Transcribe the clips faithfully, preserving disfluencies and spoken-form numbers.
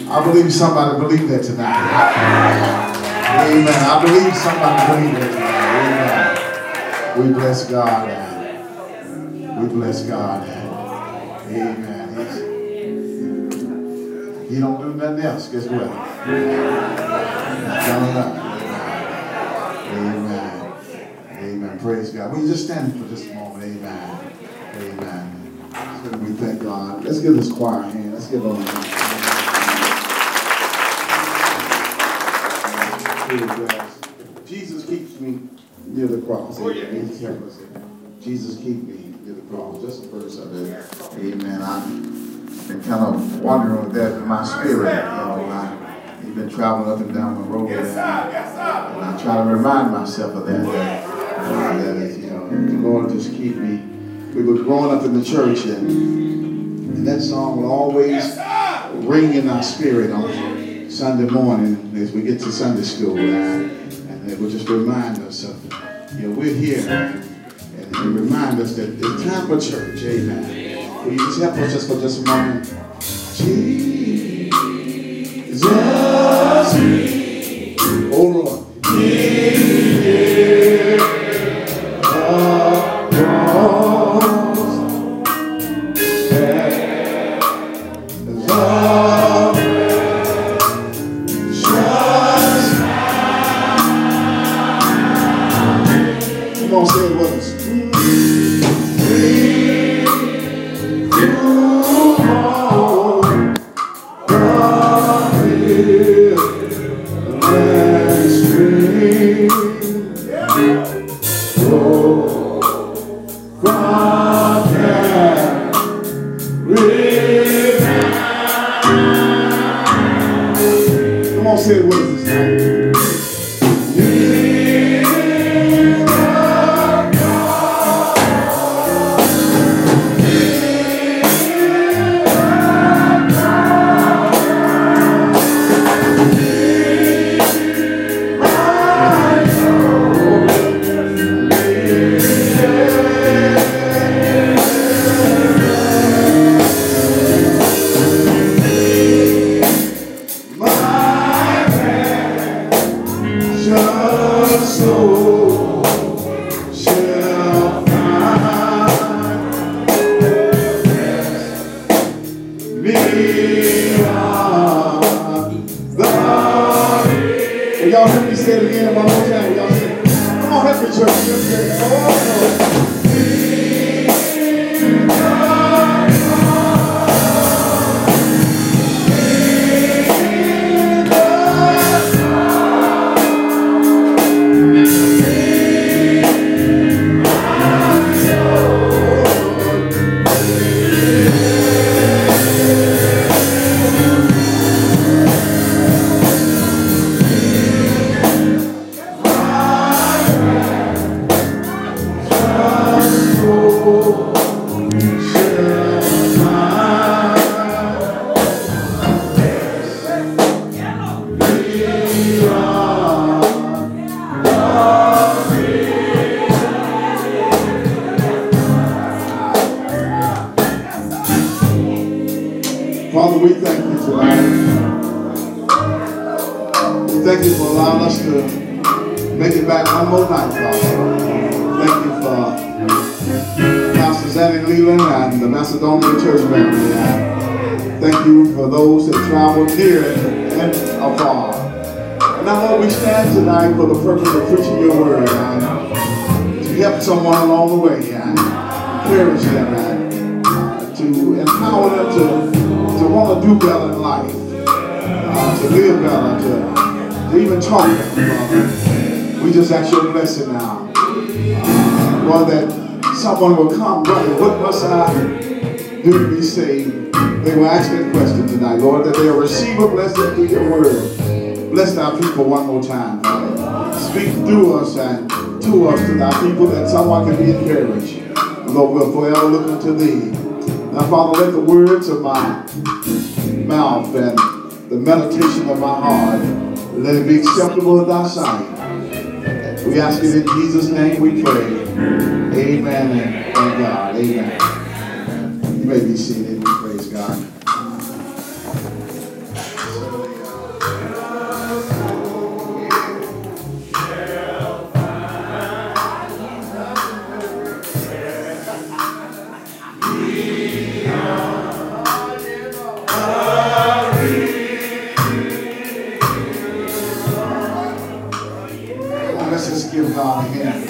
I believe somebody believe that tonight. Amen. I believe somebody believe that tonight. Amen. We bless God. We bless God. Amen. He's, he don't do nothing else. Guess what? He's done enough. Amen. Amen. Praise God. Will you just stand for just a moment? Amen. Amen. So we thank God. Let's give this choir a hand. Let's give them a hand. Jesus keeps me near the cross. Amen. Jesus keep me near the cross. Just the verse of it. Amen. I've been kind of wondering with that in my spirit. You know, I've been traveling up and down the road. And, and I try to remind myself of that. That, uh, that is, you know, the Lord just keep me. We were growing up in the church, and, and that song will always ring in our spirit on Sunday morning as we get to Sunday school. And, and it will just remind us of, you know, we're here. And, and it remind us that it's time for church. Amen. Will you just help us just for just a moment? Jesus, oh Lord. Someone along the way, and encourage them, and uh, to empower them to, to want to do better in life, uh, to live better, to, to even talk better. We just ask your blessing now, uh, Lord, that someone will come running. What must I do to be saved? They will ask that question tonight, Lord, that they'll receive a blessing through your word. Bless our people one more time, Father. Speak through us and to us, to thy people, that someone can be encouraged. Lord, we'll forever look unto thee. Now, Father, let the words of my mouth and the meditation of my heart, let it be acceptable in thy sight. We ask it in Jesus' name we pray. Amen and thank God. Amen. You may be seated. Praise God. God a hand?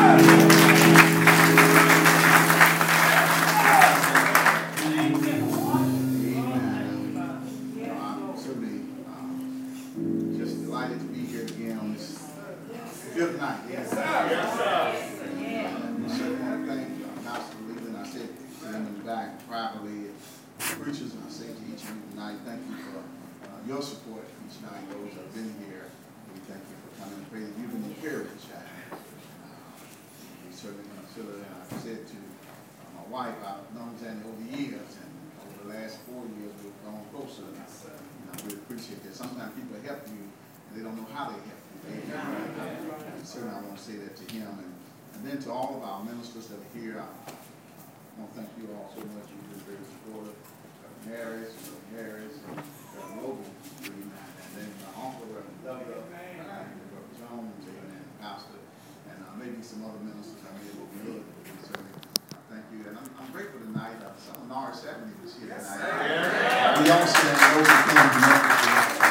Good night. Yes, sir. Yes, sir. I certainly want to thank uh, Master Leland. I said to them in the back privately, preachers, and I say to each of you tonight, thank you for uh, your support each night. Those that have been here, we thank you for coming and praying. You've been encouraged. Uh, we certainly consider, and I've said to uh, my wife, I've known Zanny over the years, and over the last four years, we've grown closer. And I, and I really appreciate that. Sometimes people help you, and they don't know how they help you. And certainly I want to say that to him, and, and then to all of our ministers that are here. I, I want to thank you all so much. You've been very supportive. Reverend Harris, Reverend Harris, Reverend Logan, and then my uncle, Reverend Douglas, Reverend Jones, and Pastor, and uh, maybe some other ministers I may have overlooked. Certainly, thank you, and I'm, I'm grateful tonight. Uh, some of Norris Avenue was here tonight. Yes, we all stand those who came to Memphis.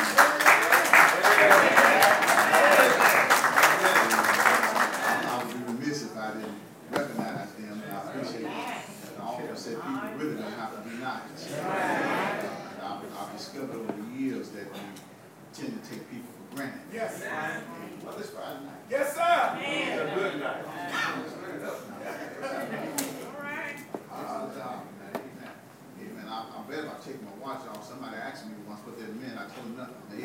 Said people really don't have to be nice. Uh, and I've, I've discovered over the years that we tend to take people for granted. Yes, sir. Well, it's Friday night. Yes, sir. It's a good night. All right. Uh, amen. Amen. I, I bet if I take my watch off, somebody asked me once what that meant. I told them nothing.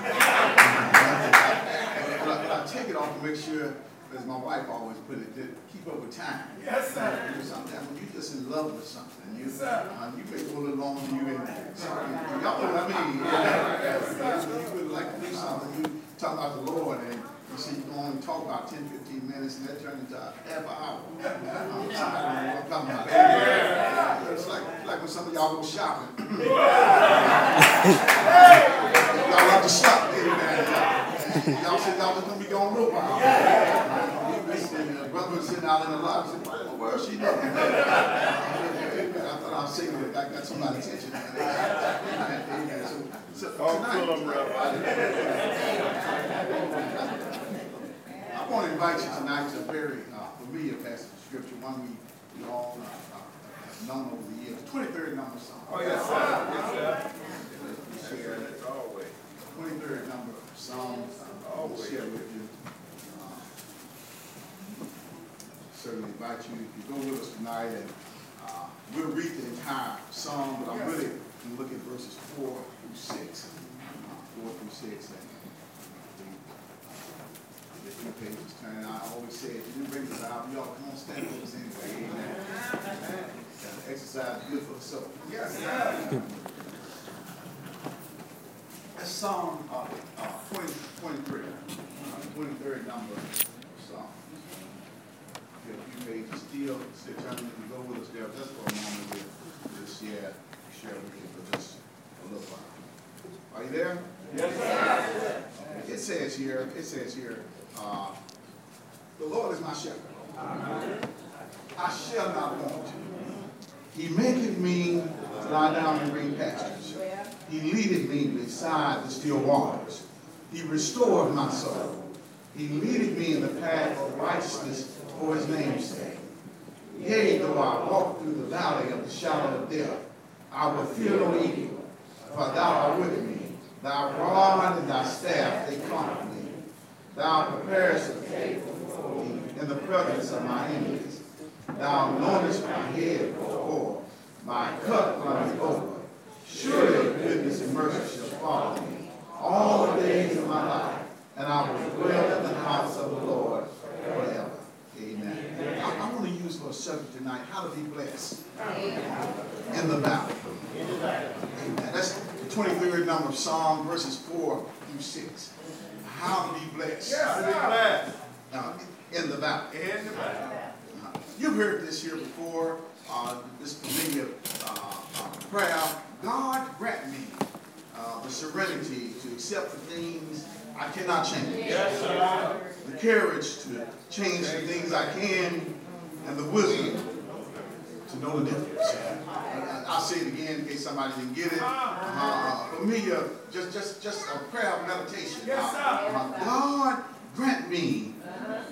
but, I, but I take it off to make sure, as my wife always put it, to keep up with time. Yes, sir. You know, sometimes when you're just in love with something, you, yes, uh, you may go a little longer than you in. Y'all know what I mean? Yes, yes, you would like to do something, you talk about the Lord, and you see, you only talk about ten, fifteen minutes, and that turns into a half an hour. Um, somebody don't know what I'm talking about. Yeah. It's like, like when some of y'all go shopping. Y'all like to shop, amen. Y'all said y'all was going to be going a little while. And brother was sitting out in the lobby and said, what in the world she doing? I thought I was saying that I got somebody's attention. So, so tonight, I want to invite you tonight to a very uh, familiar passage of scripture, one we, we all uh, have known over the years. twenty-third number song. Oh, yes, sir. Yes, sir. We share it always. twenty-third number song. I'll share with you. Uh, certainly invite you if you go with us tonight, and uh, we'll read the entire song, but I'm really going to look at verses four through six. Uh, four through six. And the few pages turn. I always say, if you didn't bring this out, y'all come on, stand with us anyway. Amen. Amen. Exercise is good for the soul. Yes, sir. That's Psalm uh, uh, twenty, twenty-three, uh, twenty-third number of Psalm. Get a few pages still. Sit down and you go with us there just for a moment. We'll just share, share with you for just a little while. Are you there? Yes, sir. Okay. It says here, it says here, uh, the Lord is my shepherd. I shall not want. He maketh me to lie down in green pastures. He leadeth me beside the still waters. He restored my soul. He leadeth me in the path of righteousness for his name's sake. Yea, though I walk through the valley of the shadow of death, I will fear no evil, for thou art with me. Thy rod and thy staff, they comfort me. Thou preparest a table before me in the presence of my enemies. Thou anointest my head with oil. My cup runneth over. Surely goodness and mercy shall follow me all the days of my life, and I will dwell in the house of the Lord forever. Amen. I, I want to use for a subject tonight, how to be blessed in the valley. Amen. That's the twenty-third number of Psalm, verses four through six. How to be blessed. Yeah, to be blessed. Uh, in the valley. In the valley. Uh, you've heard this here before, uh, this familiar uh, uh, prayer. God grant me uh, the serenity to accept the things I cannot change. Yes, sir. The courage to change the things I can, and the wisdom to know the difference. Uh, I'll say it again in case somebody didn't get it. Uh, for me, uh, just, just, just a prayer of meditation. Yes, sir. Uh, God grant me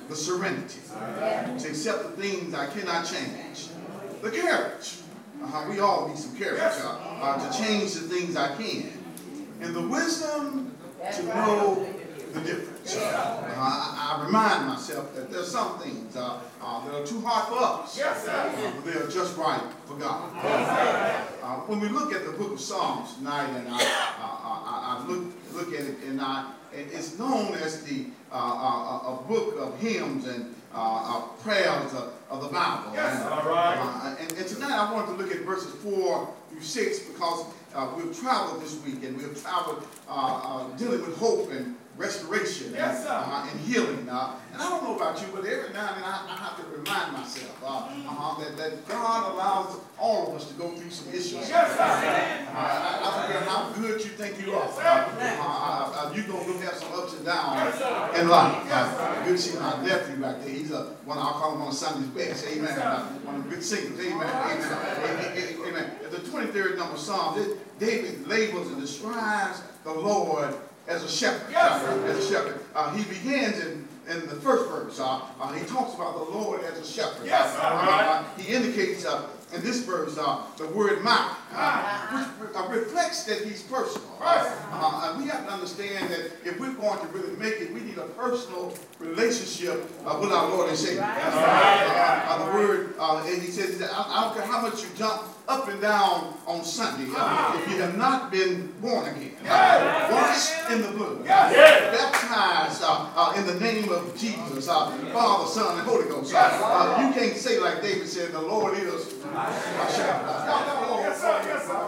the serenity to accept the things I cannot change. The courage. Uh, we all need some courage uh, uh, to change the things I can. And the wisdom to know the difference. Uh, I, I remind myself that there's some things uh, uh, that are too hard for us, uh, but they are just right for God. Uh, when we look at the book of Psalms tonight, and I, uh, I, I look, look at it, and I, it's known as the uh, uh, a book of hymns and uh, uh, prayers of, of the Bible. Yes, and, all right. uh, and, and tonight I wanted to look at verses four through six because uh, we've traveled this week, and we've traveled uh, uh, dealing with hope and restoration yes, and, uh, and healing. Uh, and I don't know about you, but every now and then I, I have to remind myself uh, uh, that, that God allows all of us to go through some issues. Yes, sir. Uh, I, I don't care how good you think you are. Uh, uh, uh, you're going to have some ups and downs yes, in life. Uh, good to see my nephew back there. He's a, one, I'll call him on Sunday's best. Amen. Yes, uh, one of the good singers. Amen. Amen. Amen. Amen. At the twenty-third number Psalm, David labels and describes the Lord as a shepherd. Yes, uh, as a shepherd. Uh, he begins in, in the first verse. Uh, uh, he talks about the Lord as a shepherd. Yes, uh, uh, he indicates uh, in this verse uh, the word my, uh, which uh, reflects that he's personal. Uh, uh, and we have to understand that if we're going to really make it, we need a personal relationship uh, with our Lord and Savior. Uh, uh, uh, the word, uh, and he says, I, I don't care how much you jump up and down on Sunday, uh, if you have not been born again, uh, washed in the blood, uh, baptized uh, uh, in the name of Jesus, uh, Father, Son, and Holy Ghost. Uh, uh, you can't say like David said, the Lord is my shepherd. Yes, sir. Yes, sir.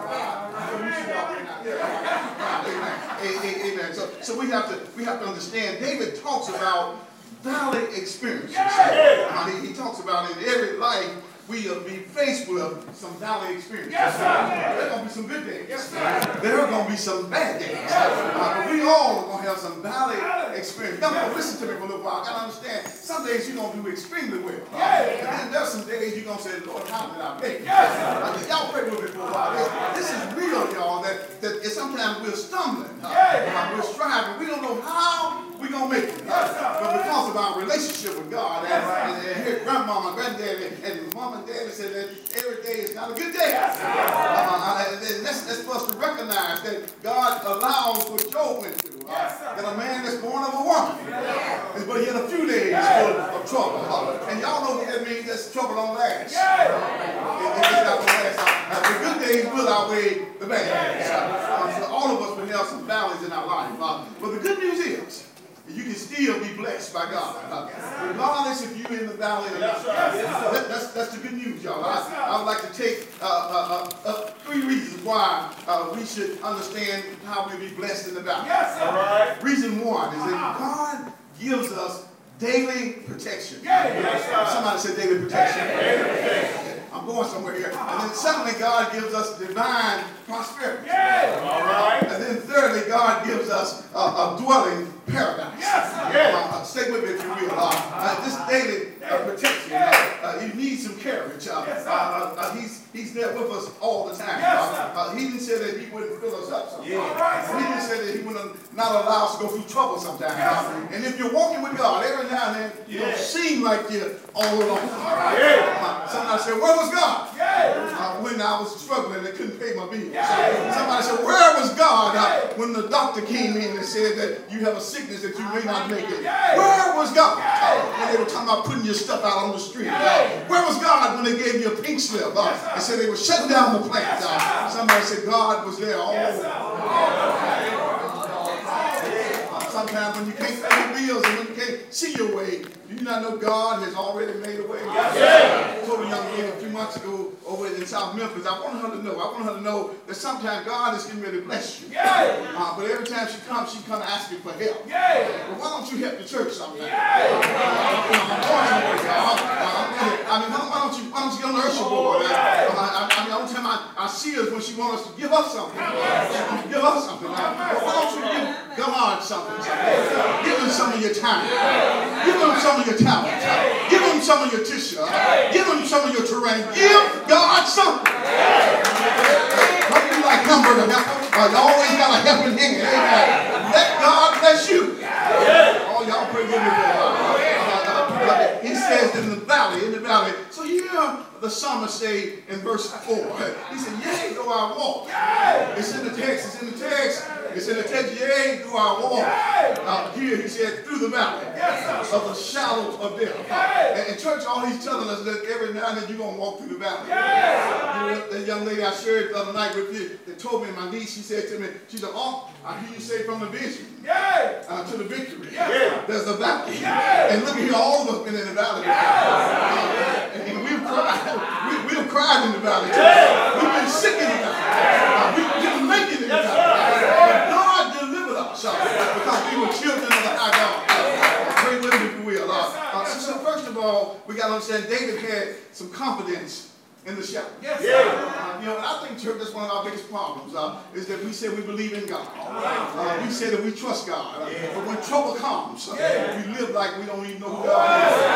Amen. Amen. So, so we have to we have to understand. David talks about valley experiences. Uh, he, he talks about in every life we will be faced with some valley experiences. Yes, sir. There are going to be some good days. Yes, sir. There are going to be some bad days. Uh, but we all are going to have some valley experiences. Now, listen to me for a little while. I got to understand. Some days you're going to do extremely well. Uh, and then there's some days you're going to say, Lord, how did I make it? Uh, y'all pray with me for a while. This, this is real, y'all, that, that sometimes we're stumbling. Uh, uh, we're striving. We don't know how we're going to make it. Uh, but because of our relationship with God, and, and, and here, grandmama, granddaddy, and mama and daddy said that every day is not a good day. Uh, uh, and that's, that's for us to recognize that God allows what Job went through. Uh, that a man that's born of a woman, uh, but he had a few days full of trouble. Uh, and y'all know what that means. That's trouble don't last. Uh, it, it's not going to last. Uh, the good days will outweigh the bad days. Uh, uh, so all of us will have some valleys in our life. Uh, but the good news is, you can still be blessed by God. Uh, regardless if you're in the valley or not. That, that's, that's the good news, y'all. I, I would like to take uh, uh, uh, uh, three reasons why uh, we should understand how we'll be blessed in the valley. Yes, all right. Reason one is that God gives us daily protection. Yes, somebody said daily protection. Daily protection. I'm going somewhere here. And then secondly, God gives us divine prosperity. Yes. All right. And then thirdly, God gives us a, a dwelling paradise. Yes. Uh, uh, stay with me if you will. Uh, uh, this daily uh, protection, uh, uh, you need some courage. Uh, uh, uh, he's, he's there with us all the time. Uh, uh, he didn't say that he wouldn't fill us up sometimes. Yeah. He didn't say that he wouldn't not allow us to go through trouble sometimes. Uh, and if you're walking with God, every now and then, you don't seem like you're all alone. All right. Uh, somebody said, where was God? Uh, when I was struggling and couldn't pay my bills. Uh, somebody said, where was God uh, when the doctor came in and said that you have a sickness that you may not make it? Where was God uh, when they were talking about putting your stuff out on the street? Uh, where was God when they gave you a pink slip uh, and said they were shutting down the plant? Uh, somebody said God was there all over. Sometimes when you can't pay your bills and when you can't see your way, do you not know God has already made a way? Yes. I told a young lady a few months ago over in South Memphis, I want her to know, I want her to know that sometimes God is getting ready to bless you. Uh, but every time she comes, she comes asking for help. Well, why don't you help the church sometimes? Uh, I'm going anywhere, y'all. Uh, I mean, why don't you, why don't you get on the usher board? Uh, I, I mean, all the time I, I see her when she wants us to give us something. Uh, give us something. Uh, but why don't you give God something? Give him some of your time. Give him some of your talent. Give him some of your tissue. Give him some of your terrain. Give God something. Don't be like hamburger helper. Uh, you always got a helping hand. Amen. Let God bless you. Oh, y'all pray with me for a while. says in the valley, in the valley. So you hear the psalmist say in verse four, he said, yea, though I walk. It's in the text, it's in the text. It's in the text, yea, though I walk. Uh, here he said, through the valley of the shadows of death. And in church, all he's telling us that every now and then you're going to walk through the valley. You know, that young lady I shared the other night with you, that told me, my niece, she said to me, she said, oh, I hear you say from the vision uh, to the victory. There's a valley. And look at here, all of us been in the valley. Uh, and, and we've cried. We, we've cried in the valley too. We've been sick in the valley. Uh, we didn't make it in the valley. But God delivered us uh, because we were children of the high God. Uh, pray with me if you will. Uh, uh, so, so first of all, we got to understand David had some confidence in the shepherd. Yes, uh, you know, and I think, church, that's one of our biggest problems, uh, is that we say we believe in God. Uh, we say that we trust God. Uh, but when trouble comes, uh, we live like we don't even know who God is.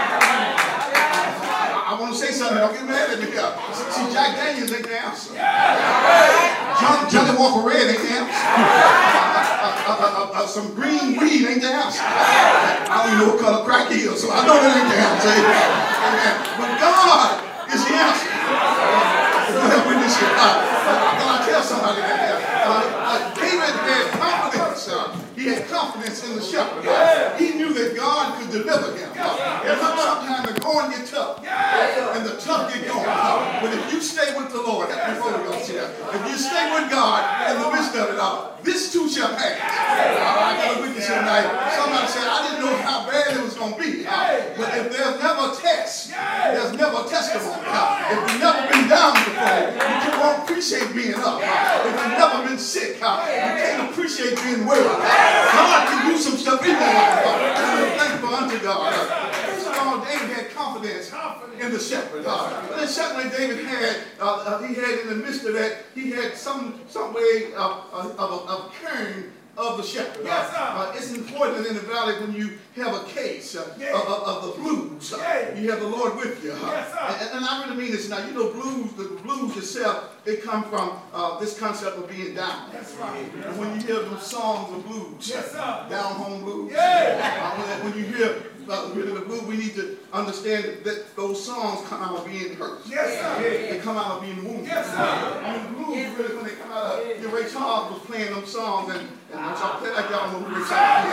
I, I want to say something. Don't get mad at me here. See, Jack Daniels ain't the answer. John, Johnny Walker Red ain't the answer. Uh, uh, uh, uh, some green weed ain't the answer. I don't even know what color crack is, so I know that ain't the answer. But God is the answer. Help me this year. Uh, uh, can I tell somebody that? Uh, uh, David had confidence. Uh, he had confidence in the shepherd. Uh, he knew that God could deliver him. Uh, and look, sometimes the going get tough. And the tough get going. Uh, but if you stay with the Lord, that's before we go here. If you stay with God in the midst of it all, this too shall pass. Uh, I got a witness here tonight. Somebody said, I didn't know how bad it was going to be. Uh, but if there's never a test, there's never a testimony. Uh, if you've never been down before, you won't appreciate being up. Uh, if you've never been sick, uh, you can't appreciate being well. Uh, God can do some stuff in your life. Uh, thankful unto God. Uh, first of all, David had confidence in the shepherd. Uh, but then secondly, David had, uh, uh, he had in the midst of that, he had some, some way of, of, of, of caring of the shepherd. Yes, uh, it's important in the valley when you have a case uh, yeah. of, of, of the blues. Uh, yeah. You have the Lord with you. Uh, yes, and, and I really mean this now. You know, blues, the blues itself, they come from uh, this concept of being down. That's right. And when you hear those songs of blues, yes, down home blues, yeah. uh, when, when you hear uh, really the blues, we need to understand that those songs come out of being hurt. Yes, sir. They come out of being wounded. Yes, sir. I mean, blues, yes. Really, when they come out of, you know, Ray Charles was playing them songs, and, and when y'all play like y'all know who Ray Charles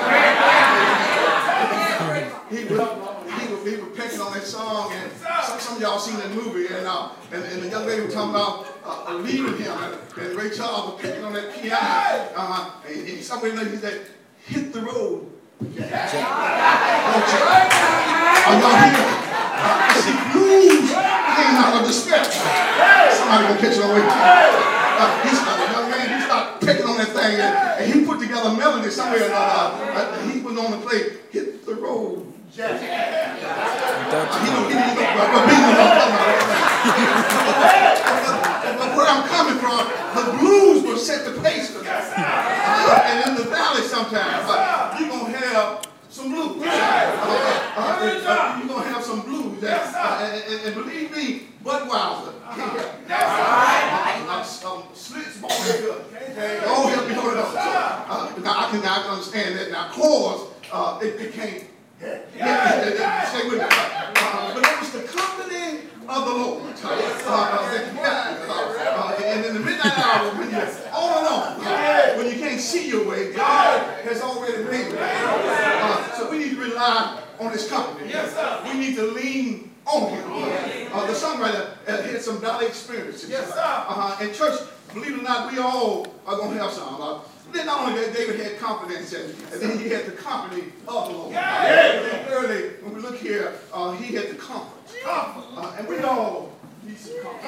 is. He was, he was, he was picking on that song, and some, some of y'all seen that movie, and, uh, and, and the young lady was talking about uh, leaving him, and, and Ray Charles was picking on that piano, uh, and, and somebody he said, hit the road. Yeah. Are y'all here? Uh, see, blues came out of despair. Somebody gonna catch it on way. Uh, he's a young man, he started picking on that thing, and, and he put together a melody somewhere or another. Uh, he went on to play Hit the Road. Yeah. Uh, he don't get it, but where I'm coming from, the blues will set the pace for that. Uh, and in the valley sometimes, uh, you're going to have some blues. Uh, uh, uh, you're going to have some blues. Uh, uh, and, and believe me, Budweiser. Slits ball good. Oh, help me hold it up. Uh, now, I can, I can understand that. Now, chords, uh, it became. Yeah, yeah, yeah, stay with me. Uh, but it was the company of the Lord. Uh, uh, that God, uh, uh, and in the midnight hour, when you're on and on, uh, when you can't see your way, God has already made it. Uh, so we need to rely on His company. We need to lean on Him. Uh, the songwriter uh, had some valley experiences. Uh, and church, believe it or not, we all are going to have some. Uh, Then not only that, David had confidence, and, and then he had the company of the Lord. Yeah. Uh, and early, when we look here, uh, he had the comfort. Uh, and we all need some comfort.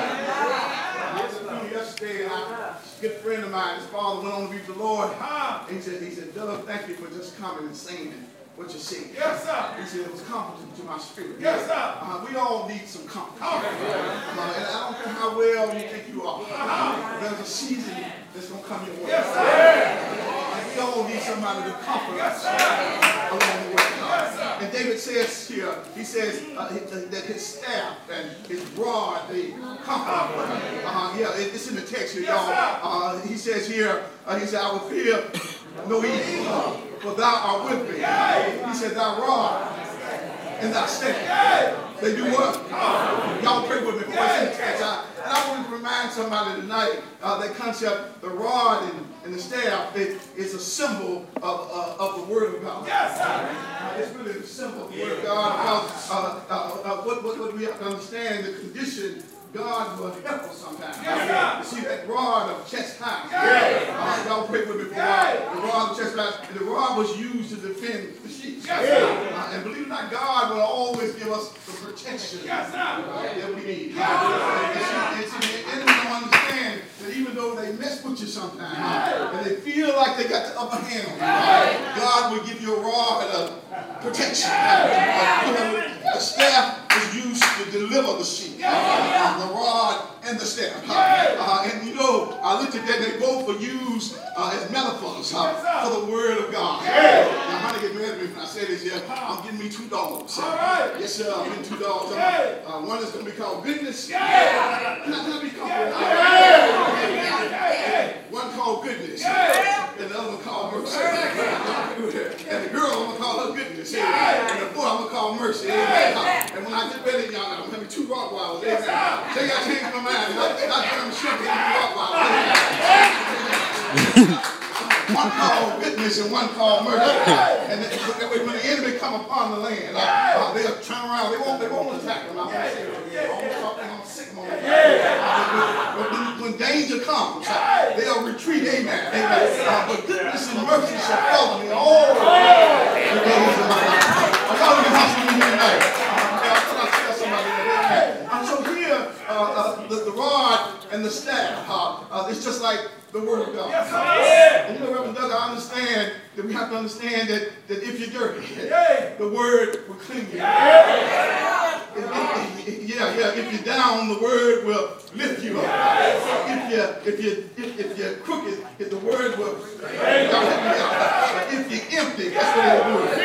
Uh, yesterday, and I, a good friend of mine, his father went on to be with the Lord. And he said, he said, Doug, thank you for just coming and singing what you see. Yes, sir. He said, it was comforting to my spirit. Yes, sir. Uh, we all need some comfort. Uh, and I don't care how well you think you are. Uh, there's a season that's going to come your way. Yes, sir. Uh, we all need somebody to comfort us uh, along the way. Uh, and David says here, he says uh, that his staff and his rod, they comfort. Uh, yeah, it's in the text here, y'all. Uh, he says here, uh, he said, I will fear no evil, uh, for thou art with me. He said, thy rod and thy staff. They do what? Y'all pray with me before I sing the text. And I want to remind somebody tonight uh, that concept, the rod and, and the staff, it, is a symbol of, uh, of the Word of God. Yes, uh, it's really a symbol of the Word of God. Because uh, uh, uh, what, what, what we have to understand, the condition God will help us sometimes. Yes, you see that rod of chest high. Yes. Uh, y'all pray with me for a while. The rod of chest high. And the rod was used to defend the sheep. Yes, uh, and believe it or not, God will always give us the protection yes, uh, that we need. Uh, and see, the enemy don't understand that even though they mess with you sometimes, uh, and they feel like they got the upper hand on you, uh, God will give you a rod of protection. Uh, you know, the staff is used to deliver the sheep. Uh, the rod and the staff. Uh, uh, and you know, I looked at that, they both were used uh, as metaphors uh, for the Word of God. Now, how to get mad at me when I say this here? I'm getting me two dogs. Uh, yes, sir, I'm getting two dogs. Uh, one is going to be called goodness. Not going to be called one called goodness. And the other one called mercy. And the girl, I'm going to call her goodness. And the boy, I'm going to call mercy. And when I get ready, y'all, I'm going to have two Rottweilers. They got changed my mind. Not German Shepherd, Rottweilers. One called witness and one called murder. And then, when the enemy come upon the land, uh, uh, they'll turn around. They won't, they won't attack them. I'm going to say it. I'm going to sick them on uh, when, when danger comes, uh, they'll retreat. Amen. Amen. Uh, but goodness and mercy shall follow me all the days of my life. I'm calling you husband here tonight. I thought I'd tell somebody that. Uh, so here, uh, uh, the, the rod and the staff, uh, uh, it's just like the Word of God. Yes, uh, and you know, Reverend Doug, I understand that we have to understand that, that if you're dirty, yeah, the Word will clean you. Yeah. If, if, if, yeah, yeah. If you're down, the Word will lift you up. Yeah. If you're if you if, if you're crooked, if the Word will. Yeah. If you're empty, that's what it'll do.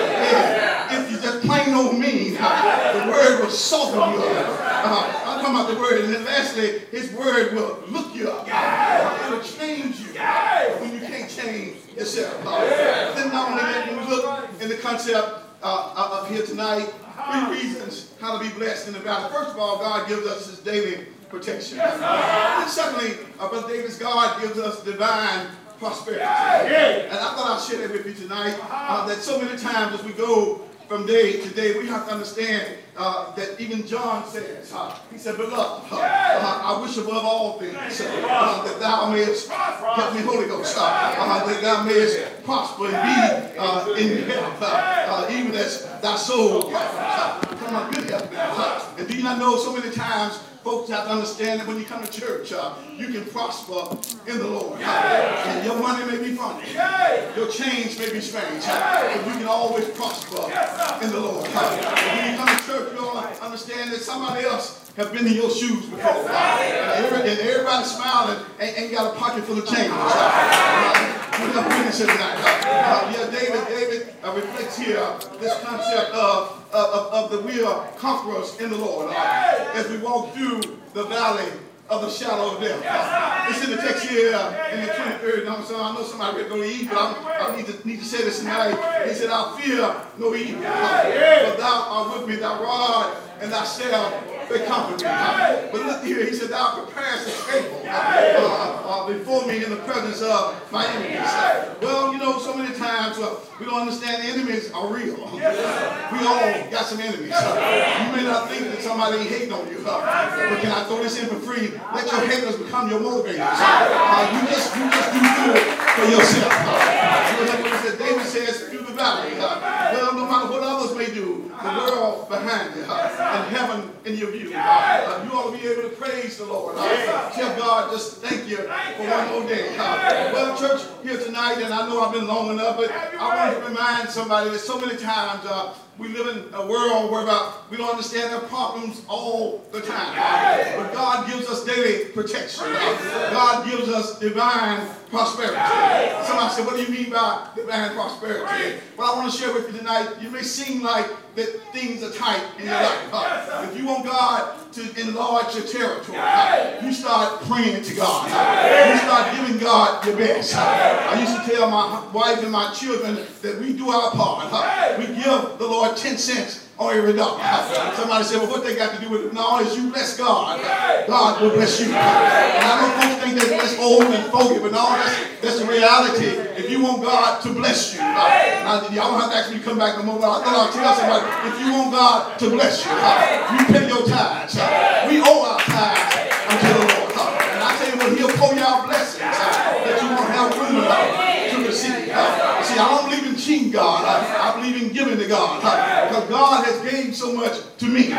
Yeah. If you're just plain old mean, uh, the Word will soften you up. Uh, I'm talking about the Word, and then lastly, His Word will look you up. Uh, it'll change you uh, when you can't change yourself. Uh, then not only that, when we look in the concept uh, of here tonight, three reasons how to be blessed in the valley. First of all, God gives us His daily protection. Uh, and secondly, uh, Brother Davis, God gives us divine prosperity. And I thought I'd share that with you tonight, uh, that so many times as we go from day to day, we have to understand uh, that even John says, uh, he said, beloved, uh, uh, I wish above all things uh, that thou mayest, help me Holy Ghost, uh, uh, that thou mayest prosper and be uh, in health, uh, uh, even as thy soul prospers. Come on, good health now. Uh, and do you not know so many times folks have to understand that when you come to church, uh, you can prosper in the Lord. Uh, and your money may be funny. Your change may be strange. Uh, but you can always prosper in the Lord. Uh, and when you come to church, you all understand that somebody else have been in your shoes before. Uh, and, every, and everybody smiling ain't, ain't got a pocket full of change. Uh, uh, we're going to finish it tonight. Uh, uh, yeah, David, David uh, reflects here uh, this concept of Of, of the we are conquerors in the Lord uh, as we walk through the valley of the shadow of death. Uh, it's in the text here uh, in the twenty-third. I'm sorry, I know somebody read no evil, but I'm, I need to need to say this tonight. He said, "I fear no evil, uh, for thou art with me, thy rod and thy staff, they comfort me." Uh, but look here, he said, "Thou preparest a table uh, uh, uh, before me in the presence of my enemies." Uh, well, you know, so many times uh, we don't understand the enemies are real. We all got some enemies. Uh, you may not think that somebody hating on you, uh, but can I throw this in for free? Let your haters become your motivators. Uh, you just you just do good for yourself. Uh, like what said, David says, through the valley. Uh, well, no matter what others may do, the world behind you, uh, and heaven in your view. Uh, uh, you ought to be able to praise the Lord. Uh, tell God, just thank you for one more day. Uh, well, church, here tonight, and I know I've been long enough, but I want to remind somebody that so many times uh, we live in a world where about we don't understand their problems all the time. Uh, but God gives us daily protection. Uh, God gives us divine prosperity. Somebody said, what do you mean by divine prosperity? Well, I want to share with you tonight, you may seem like that things are tight in your life. Uh, if you want God to enlarge your territory, uh, you start praying to God. Uh, you start giving God your best. Uh, I used to tell my wife and my children that we do our part. Uh, we give the Lord ten cents on every dollar. Somebody said, well, what they got to do with it? No, is you bless God, God will bless you. And I know folks think that that's old and fogey, but no, that's, that's the reality. If you want God to bless you, now, y'all don't have to actually come back no more, but I thought I'll tell somebody, if you want God to bless you, you pay your tithes. We owe our tithes unto the Lord. And I tell you what, he'll pour you out blessings that you won't have room enough to receive. See, I don't believe in cheating God. I, I believe in giving to God. Because God has gave so much to me.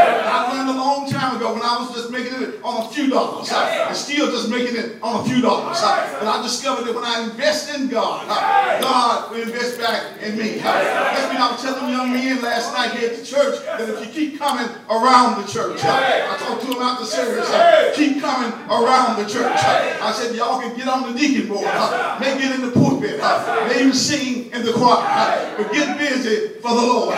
I learned a long time ago when I was just making it on a few dollars. And still just making it on a few dollars. But I discovered that when I invest in God, God will invest back in me. That's when I was telling young men last night here at the church that if you keep coming around the church, I talked to them out the service, keep coming around the church. I said, y'all can get on the deacon board, maybe get in the pulpit, maybe sing in the choir, but get busy for the Lord.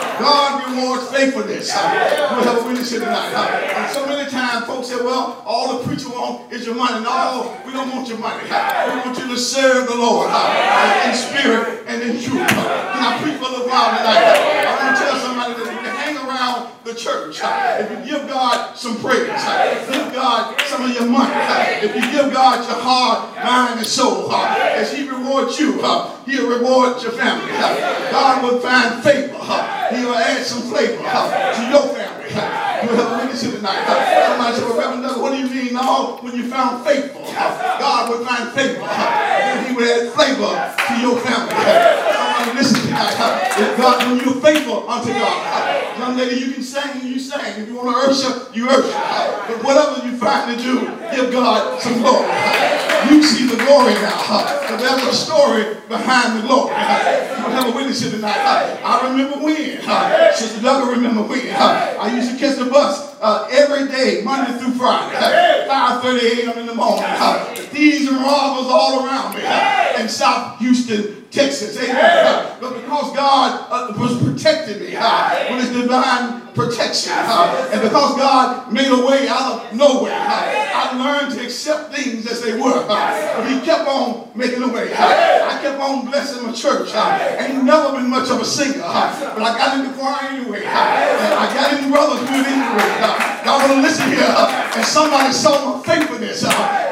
God rewards faithfulness. We'll have a witness here tonight. And so many times folks say, well, all the preacher wants is your money. No, we don't want your money. We want you to serve the Lord in spirit and in truth. Can I preach for a little while tonight? I want to tell somebody that you can hang around the church. If you give God some praise, give God some of your money, if you give God your heart, mind, and soul, as he rewards you, he'll reward your family. God will find favor. He will add some flavor to your family. You'll have a witness here tonight. Somebody said, well, Reverend Douglas, what do you mean? No, when you found faithful, God will find favor. And he will add flavor to your family. Somebody listen tonight. If God, when you're faithful unto God, young lady, you can sing, you sing. If you want to worship, you worship. But whatever you find to do, give God some glory. You see the glory now. But there's a story behind the glory. You have a witness here tonight. I remember when. Sister Doug remember when. I used to catch the bus uh, every day, Monday through Friday, five thirty a m in the morning. Thieves and robbers all around me in South Houston, Texas. Amen. But because God uh, was protecting me uh, with his divine protection, uh, and because God made a way out of nowhere, uh, I learned to accept things as they were. Uh, but he kept on making a way. Uh, I kept on blessing my church. Uh, ain't never been much of a singer, uh, but I got in the choir anyway. Uh, and I got in brothers who did anyway. Uh, y'all want to listen here, uh, and somebody saw my faithfulness. Uh,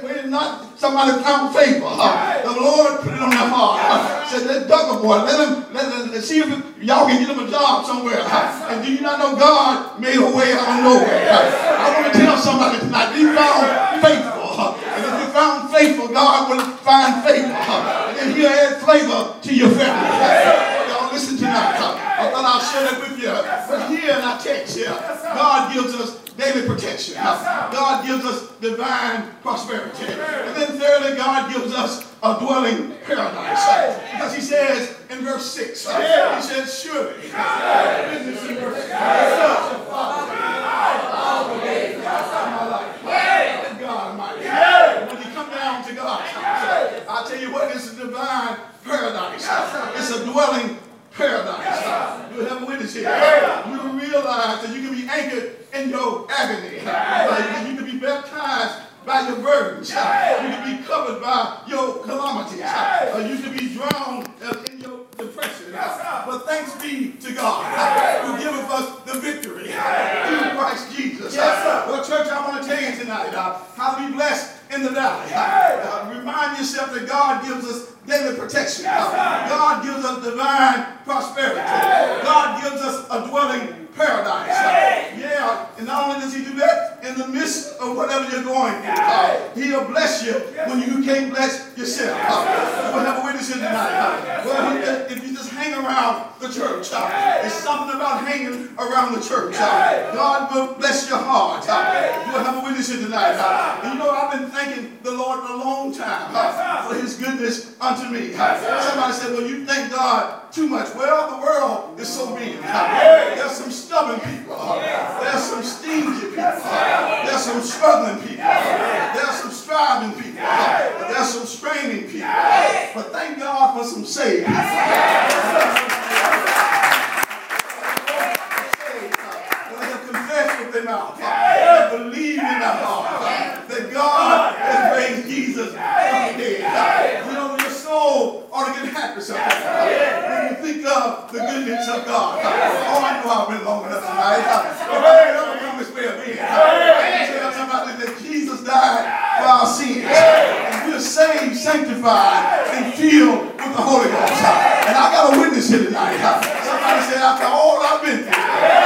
Not somebody found favor. Uh, the Lord put it on their heart. Uh, said, let Douglas boy, let him, let him, let see if y'all can get him a job somewhere. Uh, and do you not know God made a way out of nowhere? Uh, I want to tell somebody tonight, you found faithful. Uh, and if you found faithful, God will find favor. Uh, and then he'll add flavor to your family. Uh, y'all listen tonight. Uh, I thought I'll share that with you. But here in our text here, God gives us daily protection. God gives us divine prosperity. And then thirdly, God gives us a dwelling paradise. Because he says in verse six, he says, surely. Business in verse six. God Almighty. When you come down to God, I tell you what, it's a divine paradise. It's a dwelling paradise. You'll have a witness here. You will realize that you can be anchored in your agony. Uh, you can be baptized by your burdens. Uh, you can be covered by your calamities. Uh, you can be drowned uh, in your depression. Uh, but thanks be to God uh, who giveth us the victory uh, through Christ Jesus. Uh, well, church, I want to tell you tonight uh, how to be blessed in the valley. Uh, uh, remind yourself that God gives us daily protection. Uh, God gives us divine prosperity. God gives us a dwelling paradise. Uh, yeah, and not only does he do that, in the midst of whatever you're going through, uh, he'll bless you when you can't bless yourself. Uh, we'll have a witness here tonight. Uh, well, he, if you just hang around the church, uh, there's something about hanging around the church. Uh, God will bless your heart. Uh, we'll have a witness here tonight. Uh, and you know, I've been thanking the Lord for a long time uh, for his goodness unto me. Uh, somebody said, well, you thank God too much. Well, the world is so mean. Uh, there's some stubborn people. Uh, there's some stingy people. Uh, there's some struggling people. Uh, there's some striving people. Uh, there's some straining people. Uh, but thank God for some saved people. Their mouth, that believe in their heart that God has raised Jesus from the dead. You know, your soul soul ought to get happy sometimes. When you think of the goodness of God. Oh, I know I've been long enough tonight. If I ain't ever come this way again, I can tell somebody that Jesus died for our sins. And we're saved, sanctified, and filled with the Holy Ghost. And I got a witness here tonight. Somebody said, after all I've been through,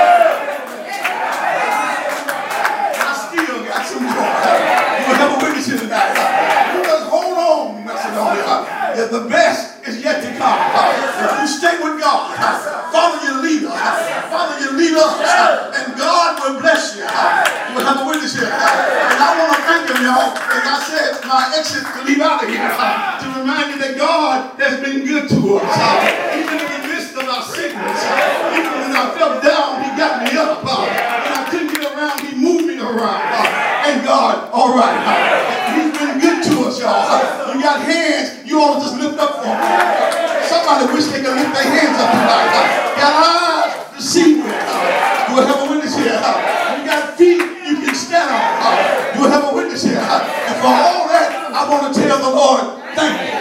I still got some joy. You will have a witness here tonight. You just hold on, Macedonia. The best is yet to come. If you stay with God, follow your leader, follow your leader, and God will bless you. You will have a witness here. And I want to thank him, y'all. As I said, my exit to leave out of here, to remind you that God has been good to us. Even in the midst of our sickness, even when I fell down, he got me up. When I couldn't get around, he moved me around. And God, all right. He's been good to us, y'all. You got hands, you ought to just lift up for me. Somebody wish they could lift their hands up tonight. Got eyes to see with. You will have a witness here. You got feet you can stand on. You will have a witness here. And for all that, I want to tell the Lord, thank you.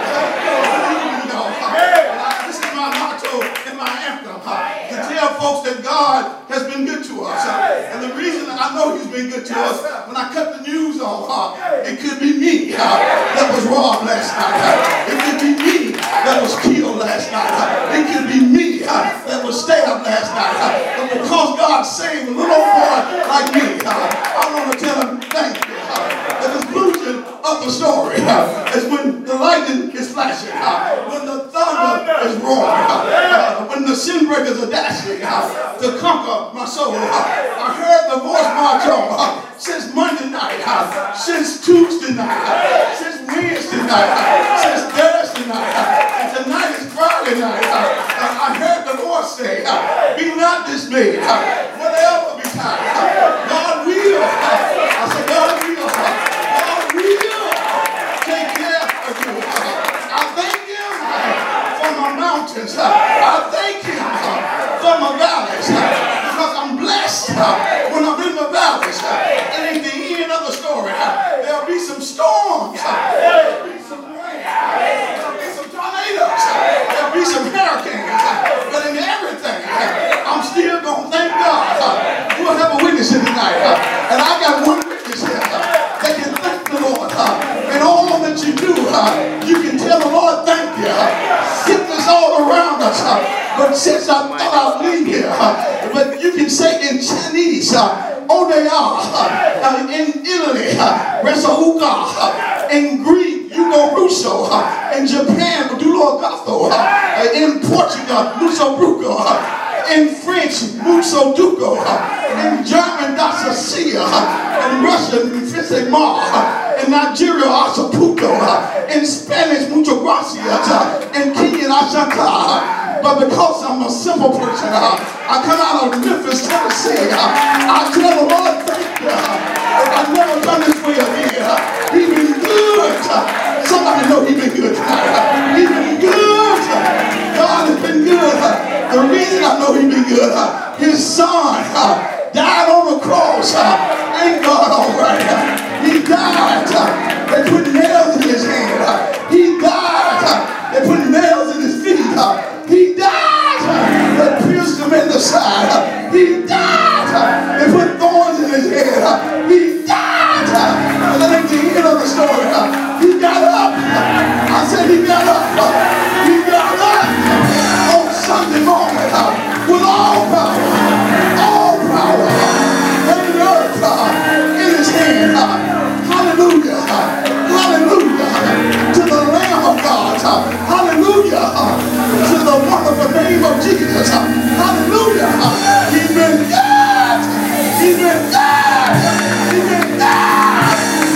This is my motto and my anthem. To tell folks that God has been good to us. And the reason I know he's been good to us, when I cut the news on, it could be me that was robbed last night. It could be me that was killed last night. It could be me that was stabbed last night. But because God saved a little old boy like me, I want to tell him thank you. The conclusion of the story is when the lightning is flashing, when the thunder is roaring, when the sin breakers are dashing to conquer my soul. I heard the voice march on since Monday night, since Tuesday night, since Wednesday night, since Thursday night, and tonight is Friday night. I heard the Lord say, be not dismayed, whatever betide, God will. I said, God will. God will take care of you. I thank him for my mountains. I thank him for my valleys. Because I'm blessed when I'm in my valleys. It ain't the end of the story. There'll be some storms. There'll be some rain. There'll be some tornadoes. There'll be some hurricanes. But in everything, I'm still going to thank God. We'll have a witness here tonight. And I got one witness here that can thank the Lord. And all that you do, you can tell the Lord thank you. Sickness all around us. But since I thought I'd leave here, but you can say in Chinese, Odeya, in Italy, Resauka, in Greek, Hugo Russo, in Japan, Modulo Agato, in Portugal, Luso Bruco, in French, Muso Duco, in German, Dacia, in Russian, Fise Mar, in Nigeria, Asapuco, in Spanish, Mucho Gracias, in Kenyan, Ashanta. But because I'm a simple person, I come out of Memphis, Tennessee, I tell the Lord, thank you. If I never come this way again, he's been good. Somebody know he's been good tonight. He's been good. God has been good. The reason I know he's been good, his son died on the cross. Ain't God all right? He died. They put nails in his hand. He died. They put nails in his feet. He died. They pierced him in the side. He died. They put thorns in his head. He died. But that ain't the end of the story. He got up. I said he got up. He got up on Sunday morning with all power, all power and earth in his hand. Hallelujah. Hallelujah. To the Lamb of God. Hallelujah. To the wonderful name of Jesus. Hallelujah. He's been good. He's been good. He's been good.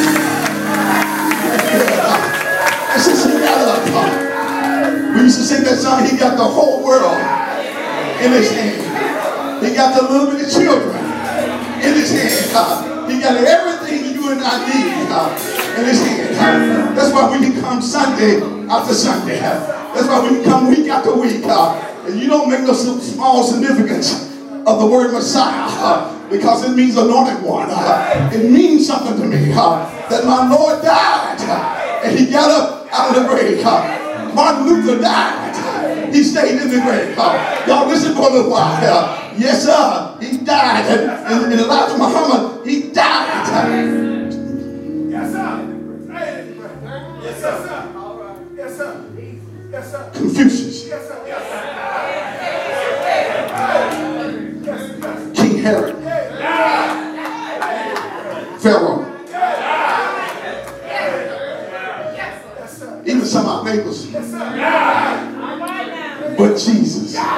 And since he got up, we used to sing that song, he got the whole world in his hand. He got the little bitty children in his hand. He got everything you and I need in his hand. That's why we can come Sunday after Sunday. That's why we can come week after week. And you don't make no small significance of the word Messiah because it means anointed one. It means something to me that my Lord died and he got up out of the grave. Martin Luther died. He stayed in the grave. Uh, y'all listen for a little while. Uh, yes, sir. He died. And, and, and Elijah Muhammad, he died. Yes, sir. Yes, sir. Yes, sir. Yes, sir. Confucius. Yes, sir. Yes, sir. King Herod. Pharaoh. Even some of our neighbors. But Jesus. And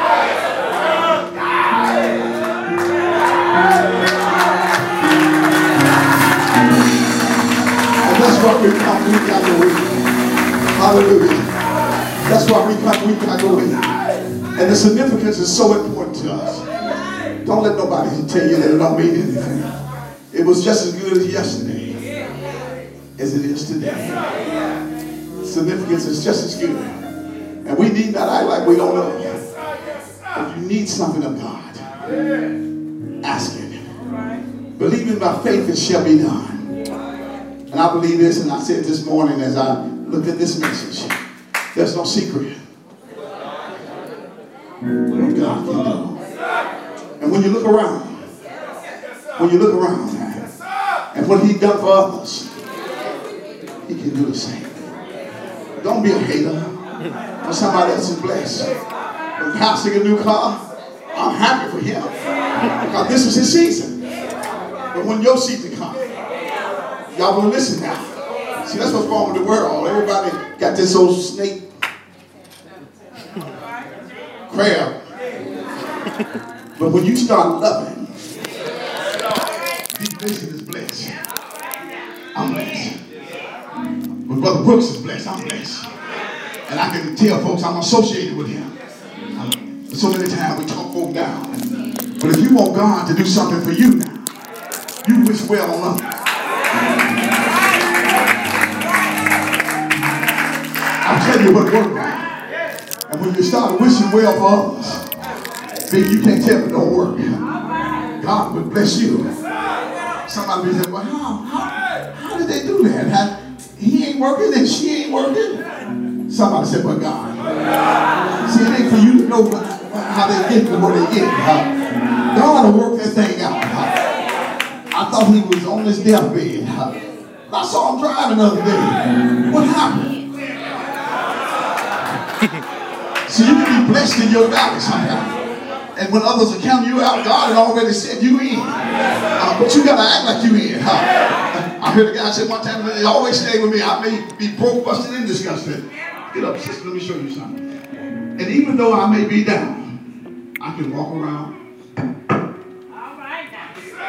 that's why we come week after week. Hallelujah. That's why we come week after week. And the significance is so important to us. Don't let nobody tell you that it don't mean anything. It was just as good as yesterday as it is today. Significance is just as good. And we need not act like we don't know. If you need something of God, ask it. Believing by faith it shall be done. And I believe this, and I said this morning as I looked at this message, there's no secret what God can do. And when you look around, when you look around, and what He's done for others, He can do the same. Don't be a hater when somebody else is blessed. When Pastor get a new car, I'm happy for him because this is his season. But when your season comes, y'all will listen now. See, that's what's wrong with the world. Everybody got this old snake crab. But when you start loving, this vision is blessed. I'm blessed. When Brother Brooks is blessed, I'm blessed. And I can tell folks I'm associated with him. Um, so many times we talk folk down. But if you want God to do something for you now, you wish well on others. I'll tell you what worked out. And when you start wishing well for others, then you can't tell it don't work. God would bless you. Somebody will say, well, how, how, how did they do that? How, he ain't working and she ain't working. Somebody said, well, God. See, it ain't for you to know how they get to where they get. Huh? God will work that thing out. Huh? I thought he was on his deathbed. Huh? I saw him driving the other day. What happened? See, you can be blessed in your valley sometimes. And when others are counting you out, God had already said you in. Uh, but you got to act like you in. Huh? I heard a guy say one time, they always stay with me. I may be broke, busted, and disgusted. Get up, sister, let me show you something. And even though I may be down, I can walk around. All right now.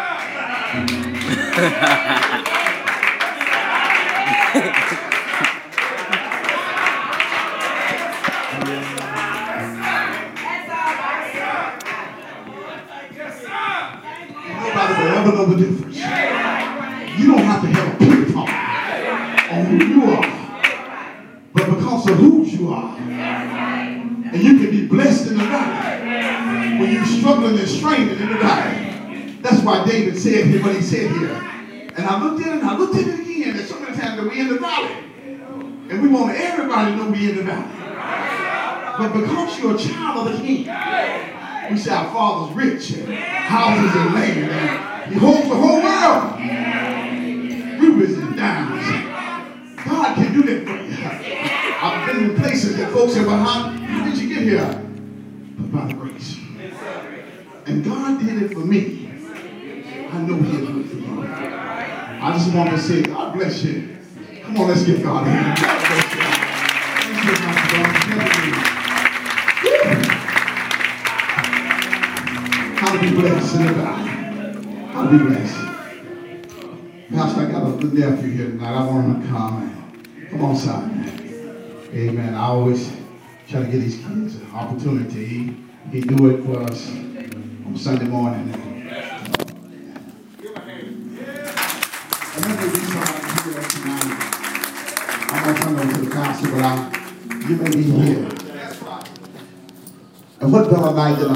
Nobody will ever know the difference. You don't have to have a pity talk on who you are, but because of whose you are. And you can be blessed in the valley when you're struggling and straining in the valley. That's why David said here what he said here. And I looked at it and I looked at it again. There's so many times that we're in the valley. And we want everybody to know we're in the valley. But because you're a child of the King, we say our Father's rich, and houses and land, and He holds the whole world. Rubies and diamonds. God can do that for you. I've been in places that folks say, well, how, how did you get here? But by grace. And God did it for me. I know He'll do it for you. I just want to say, God bless you. Come on, let's give God a hand. God bless you. Thank you, my brother. How to be blessed in the valley. How to be blessed. Pastor, I got a little nephew here tonight. I want him to come and come on side, man. Amen. I always try to get these kids an opportunity. He, he do it for us on Sunday morning. And there may be somebody here tonight. I'm going to turn over to the pastor, but I, you may be here. And what better night than